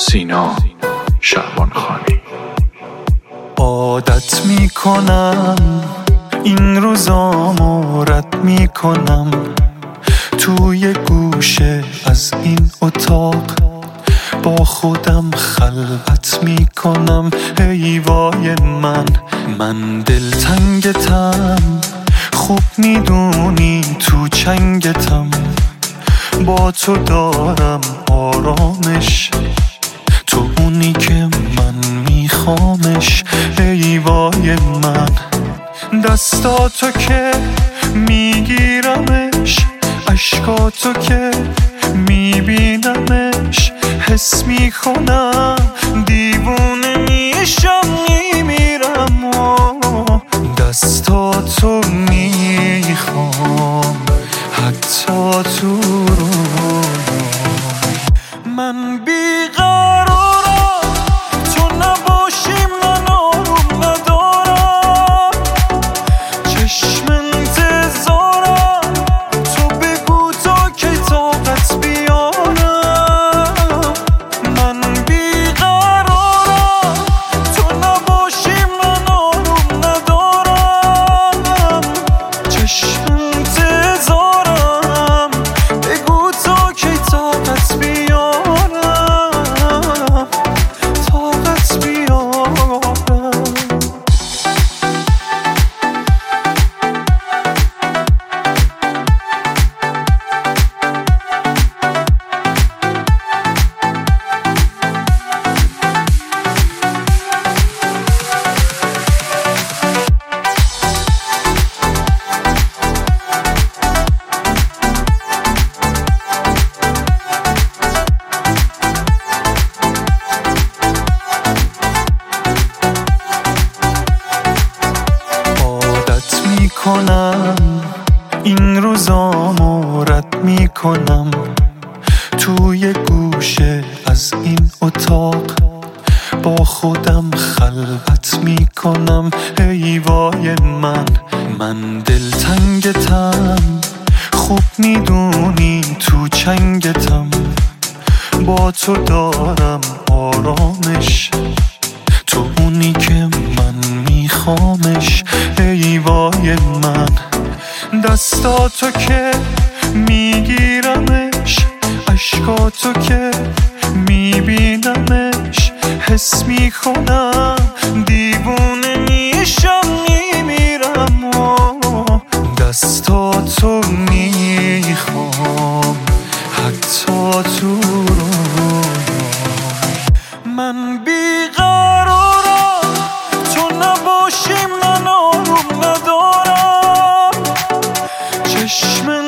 سینا شعبانخانی. عادت میکنم این روزامو رد میکنم، توی گوشه از این اتاق با خودم خلوت میکنم. ای وای من دلتنگتم، خوب میدونی تو چنگتم، با تو دارم آرامش، تو اونی که من میخوامش. ای وای دستاتو که میگیرمش، عشقاتو که میبینمش، حس میکنم دیوونه میشم میمیرم و دستاتو میخوام حتی تو رویام. من بیقرارم تو نباشی، من آروم ندارم، چشم انتظارم تو بگو تا که طاقت بیارم. من بیقرارم تو نباشی، من آروم ندارم، چشم انتظارم بگو تا که طاقت بیارم، طاقت بیارم. این روزامو رد میکنم، توی گوشه از این اتاق با خودم خلوت میکنم. ای وای من دلتنگتم، خوب میدونی تو چنگتم، با تو دارم آرامش، تو اونی که من میخوامش. ای وای دستاتو که میگیرمش، عشقاتو که میبینمش، حس میکنم دیوونه میشم میمیرم و دستاتو میخوام حتی تو رویام. من بیقرارم تو نباشی، من آروم ندارم، چشم